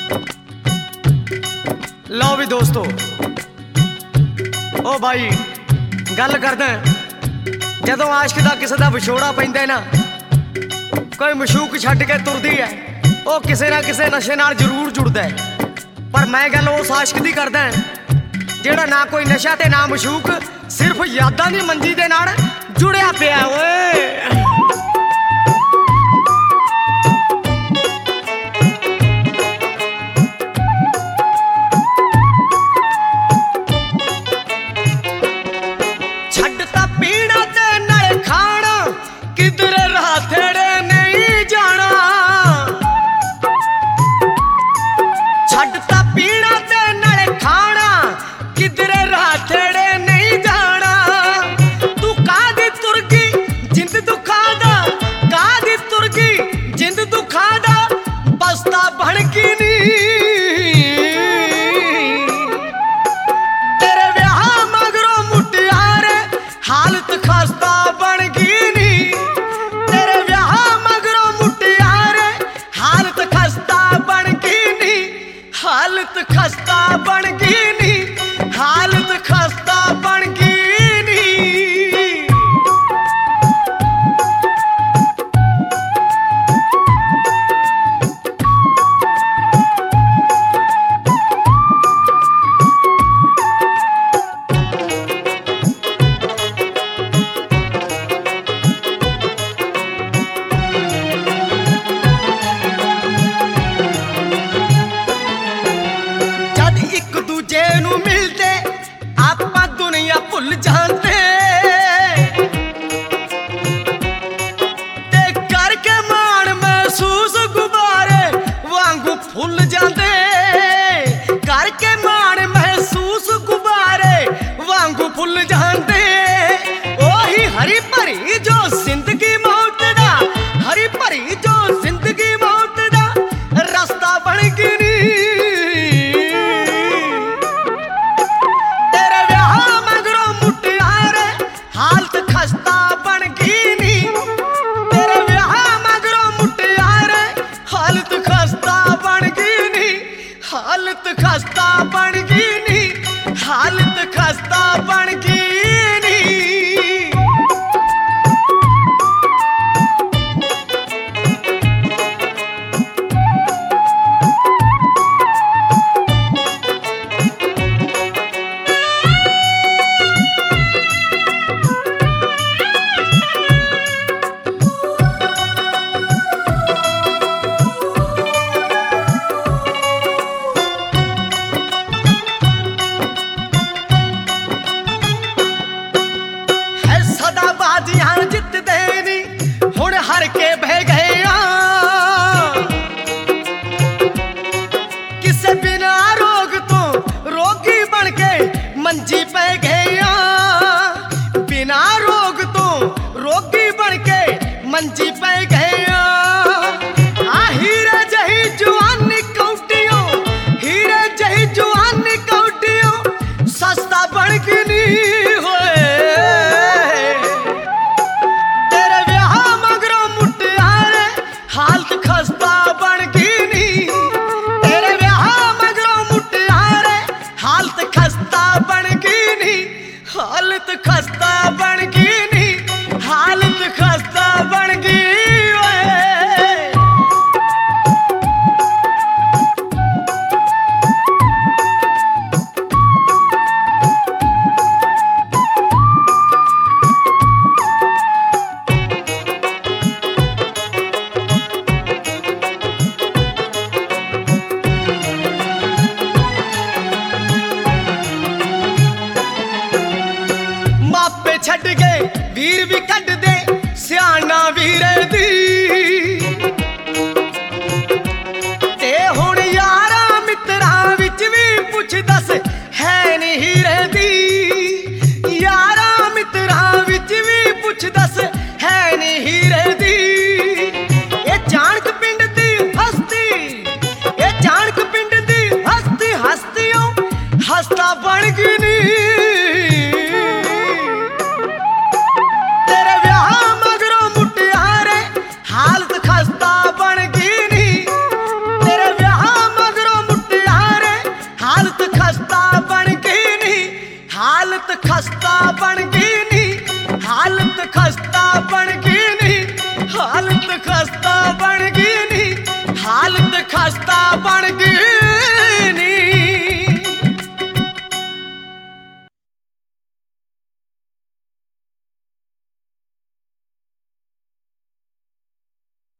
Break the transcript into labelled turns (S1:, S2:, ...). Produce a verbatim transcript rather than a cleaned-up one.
S1: लो भी दोस्तों, ओ भाई गल करदे जदों आशिक दा किसे दा विछोड़ा पैंदा ना, कोई मशूक छड्ड के तुरदी है, ओ किसे ना किसे नशे नाल जरूर जुड़दा है। पर मैं गल उस आशिक दी करदा जेड़ा ना कोई नशा ते ना मशूक, सिर्फ यादां दी मंजी दे नाल जुड़िया पिया ओए। हालत खस्ता बन गई नी, हालत खस्ता बन गई नी। भुल जाते ते करके मान महसूस गुब्बारे वांगू फुल जाते, करके मान महसूस गुब्बारे वांगू फुल जाते। ओही हरी भरी जो जिंदगी मौत दा, हरी भरी जो जिंदगी मौत दा रास्ता बन गई नी। हालत खस्ता बन गई नी, तेरे ब्याह मगरों मुटियारे हालत खस्ता बन गई नी, हालत खस्ता बन गई नी, हालत खस्ता बन गई नी। जितदे नी हुण हर के बह गए, किसे बिना रोग तो रोगी बन के मंजी पे गए, बिना रोग तो रोगी बन के मंजी पे गए। हीरे जही जवानी कौटियों, हीरे जही जवानी कौटियों सस्ता बन गई नी होए। हालत खस्ता बन गई नी, तेरे ब्याह मगरों मुटियारे हालत खस्ता बन गई नी, हालत खस्ता बन गई नी, हालत खस्ता बन गई। छड़ गए वीर भी कट दे सियाना वीरे दी, ते हुण यारा मित्रा विच भी पुछ दस है नी हीरे दी, यारा मित्रा विच भी पुछ दस है नी हीरे दी। ये जानक पिंड दी हस्ती, ये जानक पिंड दी हस्ती हस्तियों हस्ता बन गई नी। तेरे ब्याह खस्ता बन गई नी, हालत खस्ता बन गई नी, हालत खस्ता